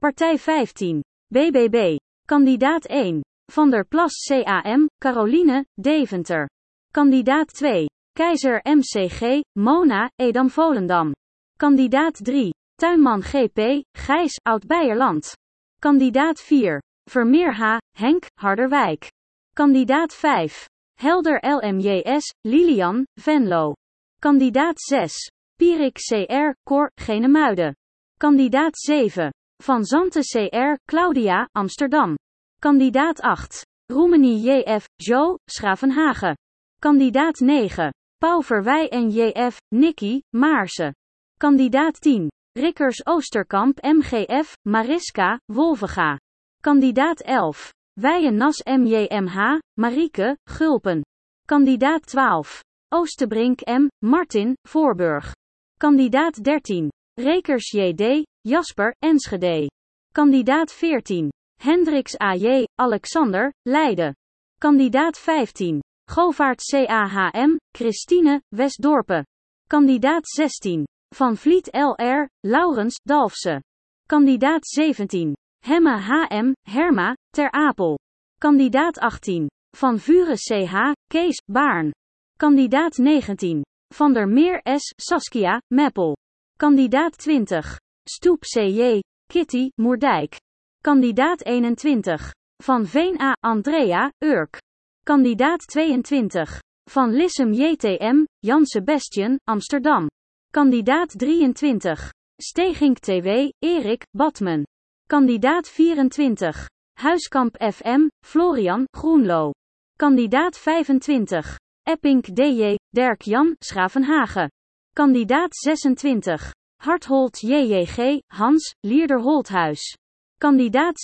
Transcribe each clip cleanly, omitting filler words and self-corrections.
Partij 15. BBB. Kandidaat 1. Van der Plas CAM, Caroline, Deventer. Kandidaat 2. Keizer MCG, Mona, Edam-Volendam. Kandidaat 3. Tuinman GP, Gijs, Oud-Beierland. Kandidaat 4. Vermeer H. Henk, Harderwijk. Kandidaat 5. Helder LMJS, Lilian, Venlo. Kandidaat 6. Pierik CR, Cor, Genemuiden. Kandidaat 7. Van Zanten CR, Claudia, Amsterdam. Kandidaat 8. Roemenie JF, Jo, Schavenhagen. Kandidaat 9. Pauw Verwij en JF, Nicky, Maarsen. Kandidaat 10. Rikkers Oosterkamp MGF, Mariska, Wolvega. Kandidaat 11. Weijen-Nas MJMH, Marieke, Gulpen. Kandidaat 12. Oosterbrink M, Martin, Voorburg. Kandidaat 13. Rekers JD, Jasper, Enschede. Kandidaat 14. Hendricks AJ, Alexander, Leiden. Kandidaat 15. Govaert CAHM, Christine, Westdorpen. Kandidaat 16. Van Vliet LR, Laurens, Dalfsen. Kandidaat 17. Hemme HM, Herma, Ter Apel. Kandidaat 18. Van Vuren CH, Kees, Baarn. Kandidaat 19. Van der Meer S, Saskia, Meppel. Kandidaat 20. Stoep CJ, Kitty, Moerdijk. Kandidaat 21. Van Veen A, Andrea, Urk. Kandidaat 22. Van Lissem JTM, Jan Sebastian, Amsterdam. Kandidaat 23. Stegink TW, Erik, Badmen. Kandidaat 24. Huiskamp FM, Florian, Groenlo. Kandidaat 25. Eppink DJ, Dirk-Jan, Schavenhagen. Kandidaat 26. Harthold JJG, Hans, Lierder Holthuis. Kandidaat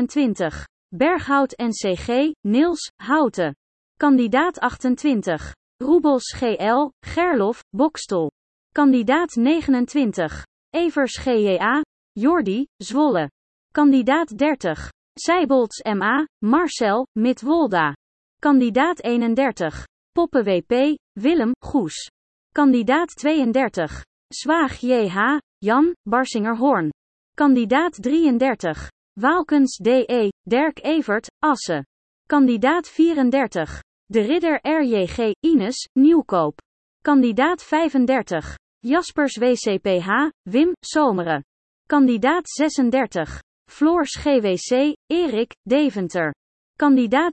27. Berghout NCG, Niels, Houten. Kandidaat 28. Roebels GL, Gerlof, Bokstel. Kandidaat 29. Evers GJA, Jordi, Zwolle. Kandidaat 30. Seibolts MA, Marcel, Midwolda. Kandidaat 31. Poppen WP, Willem, Goes. Kandidaat 32. Zwaag JH, Jan, Barsingerhoorn. Kandidaat 33. Waalkens DE, Dirk Evert, Assen. Kandidaat 34. De Ridder RJG, Ines, Nieuwkoop. Kandidaat 35. Jaspers WCPH, Wim, Zomeren. Kandidaat 36. Floors GWC, Erik, Deventer. Kandidaat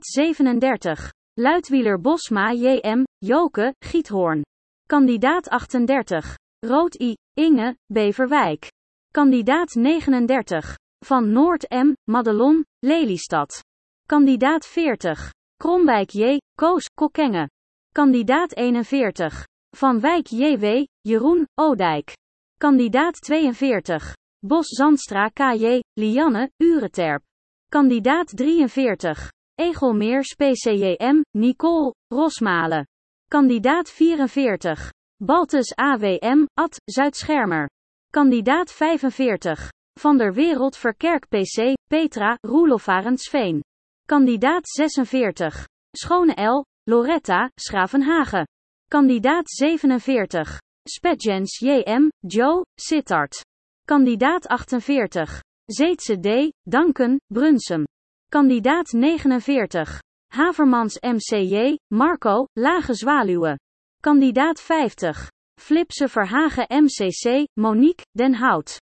37. Luidwieler Bosma JM, Joke, Giethoorn. Kandidaat 38. Rood I, Inge, Beverwijk. Kandidaat 39. Van Noord M, Madelon, Lelystad. Kandidaat 40. Kromwijk J, Koos, Kockengen. Kandidaat 41. Van Wijk JW, Jeroen, Oudijk. Kandidaat 42. Bos Zandstra KJ, Lianne, Ureterp. Kandidaat 43. Egelmeers PCJM, Nicole, Rosmalen. Kandidaat 44. Baltus AWM, Ad, Zuidschermer. Kandidaat 45. Van der Wereld Verkerk PC, Petra, Roelofarensveen. Kandidaat 46. Schone L, Loretta, Schavenhagen. Kandidaat 47. Spetjens JM, Joe, Sittard. Kandidaat 48. Zeetse D, Danken, Brunsum. Kandidaat 49. Havermans MCJ, Marco, Lage Zwaluwe. Kandidaat 50. Flipse Verhagen MCC, Monique, Den Hout.